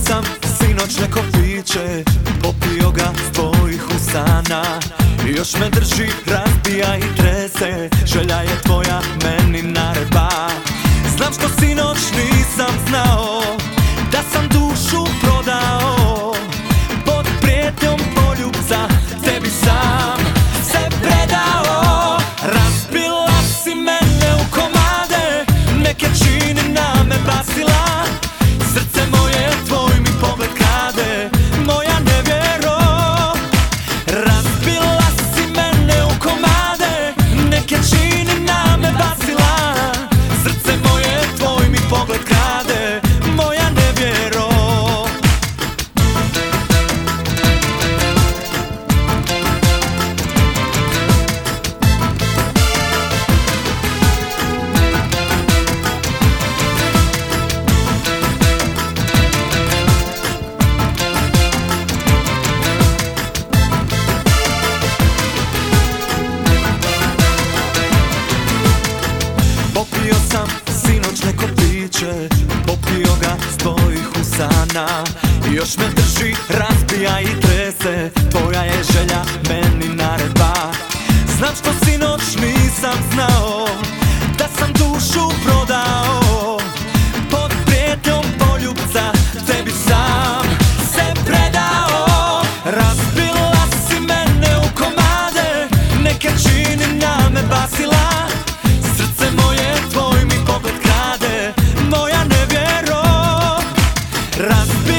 sam sinoć neko piće, popio ga s tvojih usana. Još me drži, razbija i trese, želja je tvoja meni naredba. Znam što sinoć nisam znao, da sam dušu prodao, pod prijetnjom poljubca tebi sam se predao. Razbila si mene u komade, neke čini na me basila. Srce moje, tvoj mi pogled krade, moja nevjero. Razbila si mene u komade, neke čini na me basila. Srce moje, tvoj mi pogled krade, moja nevjero. Popio sam sinoć neko piće, popio ga s tvojih usana. Još me drži, razbija i trese, tvoja je želja meni naredba. Znam što sinoć nisam znao, da sam dušu prodao, pod prijetnjom poljubca tebi sam se predao. Razbila si mene u komade, neke čini na me basila. Srce moje, tvoj mi pogled krade, moja nevjero.